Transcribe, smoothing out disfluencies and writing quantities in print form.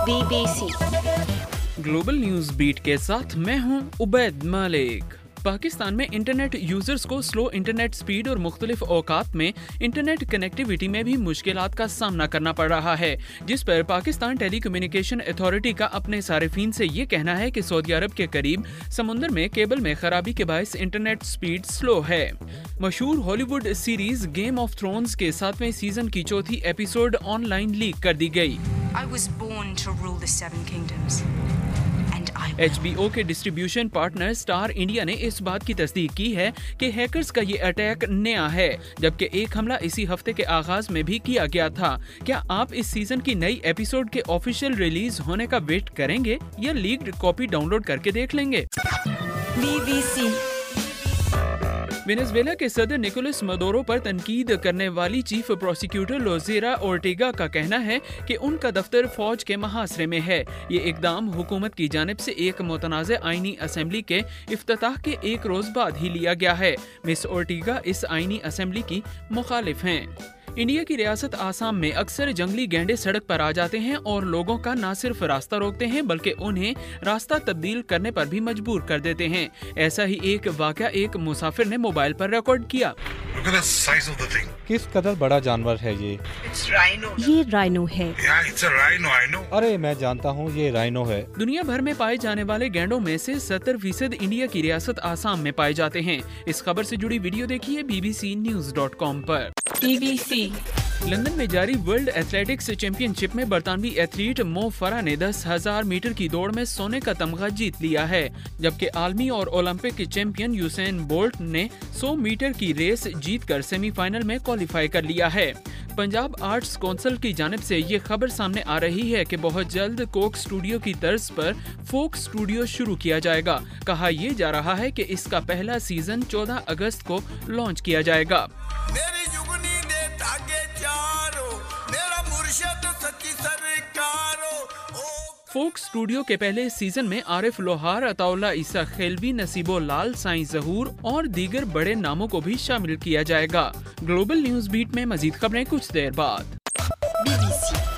BBC global news beat के साथ मैं हूं उबैद मलिक। पाकिस्तान में इंटरनेट यूजर्स को स्लो इंटरनेट स्पीड और मुख्तलिफ औकात में इंटरनेट कनेक्टिविटी में भी मुश्किलात का सामना करना पड़ रहा है, जिस पर पाकिस्तान टेली कम्युनिकेशन अथॉरिटी का अपने सारिफीन से ये कहना है कि सऊदी अरब के करीब समुंदर में केबल में खराबी के बायस इंटरनेट स्पीड स्लो है। मशहूर Hollywood series Game of Thrones के 7वें सीजन की चौथी एपिसोड ऑनलाइन लीक कर दी गई। I was born to rule the Seven Kingdoms. HBO के डिस्ट्रीब्यूशन पार्टनर स्टार इंडिया ने इस बात की तस्दीक की है कि हैकर्स का ये अटैक नया है, जबकि एक हमला इसी हफ्ते के आगाज में भी किया गया था। क्या आप इस सीजन की नई एपिसोड के ऑफिशियल रिलीज होने का वेट करेंगे या लीक्ड कॉपी डाउनलोड करके देख लेंगे? BBC वेनेजुएला के सदर निकोलस मदोरो पर तनकीद करने वाली चीफ प्रोसिक्यूटर लोजेरा ओर्टेगा का कहना है कि उनका दफ्तर फौज के महासरे में है। ये इकदाम हुकूमत की जानिब से एक मुतनाज़ आईनी असेंबली के इफ्तिताह के एक रोज बाद ही लिया गया है। मिस ओर्टेगा इस आईनी असेंबली की मुखालिफ हैं। इंडिया की रियासत आसाम में अक्सर जंगली गैंडे सड़क पर आ जाते हैं और लोगों का न सिर्फ रास्ता रोकते हैं बल्कि उन्हें रास्ता तब्दील करने पर भी मजबूर कर देते हैं। ऐसा ही एक वाकया एक मुसाफिर ने मोबाइल पर रिकॉर्ड किया। किस कदर बड़ा जानवर है ये राइनो है। अरे मैं जानता हूँ ये राइनो है। दुनिया भर में पाए जाने वाले गैंडों में से 70% इंडिया की रियासत आसाम में पाए जाते हैं। इस खबर से जुड़ी वीडियो देखिए bbcnews.com पर। BBC लंदन में जारी वर्ल्ड एथलेटिक्स चैंपियनशिप में बरतानवी एथलीट मो फराह ने 10,000 मीटर की दौड़ में सोने का तमगा जीत लिया है, जबकि आलमी और ओलंपिक चैंपियन यूसेन बोल्ट ने 100 मीटर की रेस जीतकर सेमीफाइनल में क्वालिफाई कर लिया है। पंजाब आर्ट्स काउंसिल की जानिब से ये खबर सामने आ रही है कि बहुत जल्द कोक स्टूडियो की तर्ज पर फोक स्टूडियो शुरू किया जाएगा। कहा यह जा रहा है कि इसका पहला सीजन 14 अगस्त को लॉन्च किया जाएगा। फोक स्टूडियो के पहले सीजन में आरिफ लोहार, अताउल्ला ईसा खेलवी, नसीबो लाल, साईं जहूर और दीगर बड़े नामों को भी शामिल किया जाएगा। ग्लोबल न्यूज बीट में मजीद खबरें कुछ देर बाद। BBC